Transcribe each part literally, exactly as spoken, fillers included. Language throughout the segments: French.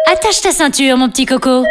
Attache ta ceinture, mon petit coco.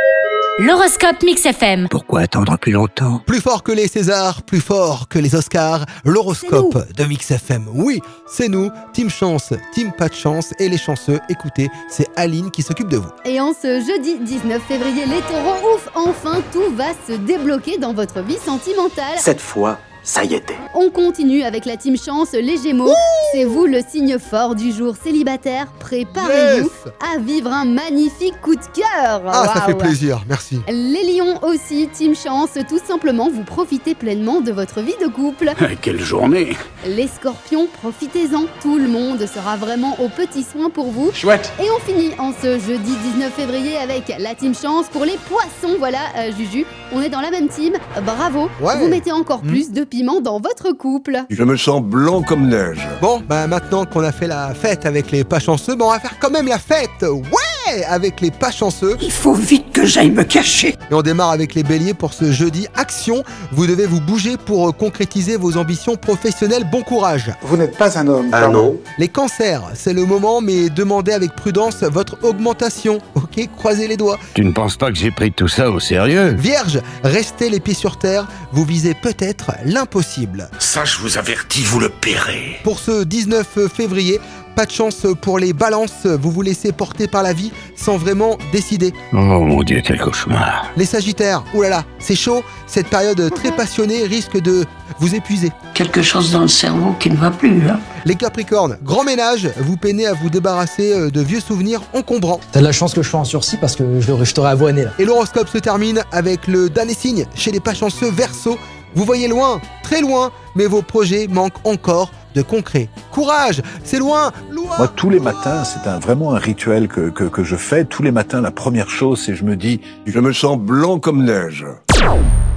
L'horoscope Mix F M. Pourquoi attendre plus longtemps? Plus fort que les Césars, plus fort que les Oscars, l'horoscope de Mix F M. Oui, c'est nous, Team Chance, Team Pas de Chance et les chanceux. Écoutez, c'est Aline qui s'occupe de vous. Et en ce jeudi dix-neuf février, les taureaux, ouf, enfin tout va se débloquer dans votre vie sentimentale. Cette fois, ça y était. On continue avec la Team Chance, les Gémeaux. Ouh, c'est vous le signe fort du jour célibataire. Préparez-vous yes à vivre un magnifique coup de cœur. Ah, wow. Ça fait plaisir, merci. Les Lions aussi, Team Chance, tout simplement vous profitez pleinement de votre vie de couple. Quelle journée! Les Scorpions, profitez-en, tout le monde sera vraiment aux petits soins pour vous. Chouette! Et on finit en ce jeudi dix-neuf février avec la Team Chance pour les Poissons. Voilà, euh, Juju, on est dans la même team, bravo. Ouais. Vous mettez encore Mmh. plus de piment dans votre couple. Je me sens blanc comme neige. Bon, bah maintenant qu'on a fait la fête avec les pas chanceux, bah on va faire quand même la fête, ouais, avec les pas chanceux. Il faut vite que j'aille me cacher! Et on démarre avec les béliers pour ce jeudi. Action, vous devez vous bouger pour euh, concrétiser vos ambitions professionnelles. Bon courage. Vous n'êtes pas un homme. Ah pardon. non? Les cancers, c'est le moment, mais demandez avec prudence votre augmentation. Ok, croisez les doigts. Tu ne penses pas que j'ai pris tout ça au sérieux? Vierge, restez les pieds sur terre, vous visez peut-être l'impossible. Ça, je vous avertis, vous le paierez. Pour ce dix-neuf février, pas de chance pour les balances, vous vous laissez porter par la vie sans vraiment décider. Oh mon Dieu, quel cauchemar! Les sagittaires, oulala, c'est chaud, cette période très passionnée risque de vous épuiser. Quelque chose dans le cerveau qui ne va plus, là. Les capricornes, grand ménage, vous peinez à vous débarrasser de vieux souvenirs encombrants. T'as de la chance que je sois en sursis parce que je, je t'aurais avoiné là. Et l'horoscope se termine avec le dernier signe chez les pas chanceux Verseau. Vous voyez loin, très loin, mais vos projets manquent encore de concret. Courage, c'est loin, loin. Moi, tous les matins, c'est un, vraiment un rituel que, que, que je fais. Tous les matins, la première chose, c'est je me dis... Je me sens blanc comme neige.